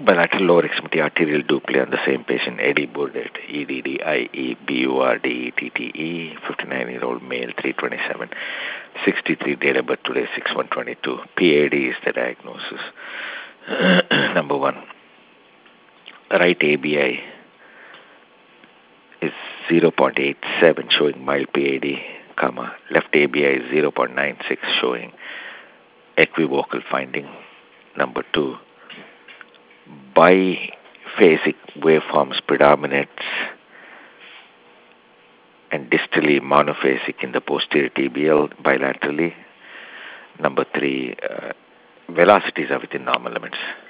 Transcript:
Bilateral lower extremity arterial dupli on the same patient, Eddie Burdett, EDDIEBURDETTE, 59-year-old male, 327, 63, date of birth today, 6/1/22. PAD is the diagnosis. Number one, right ABI is 0.87 showing mild PAD, left ABI is 0.96 showing equivocal finding. Number two, biphasic waveforms predominates and distally monophasic in the posterior tibial bilaterally. Number three, velocities are within normal limits.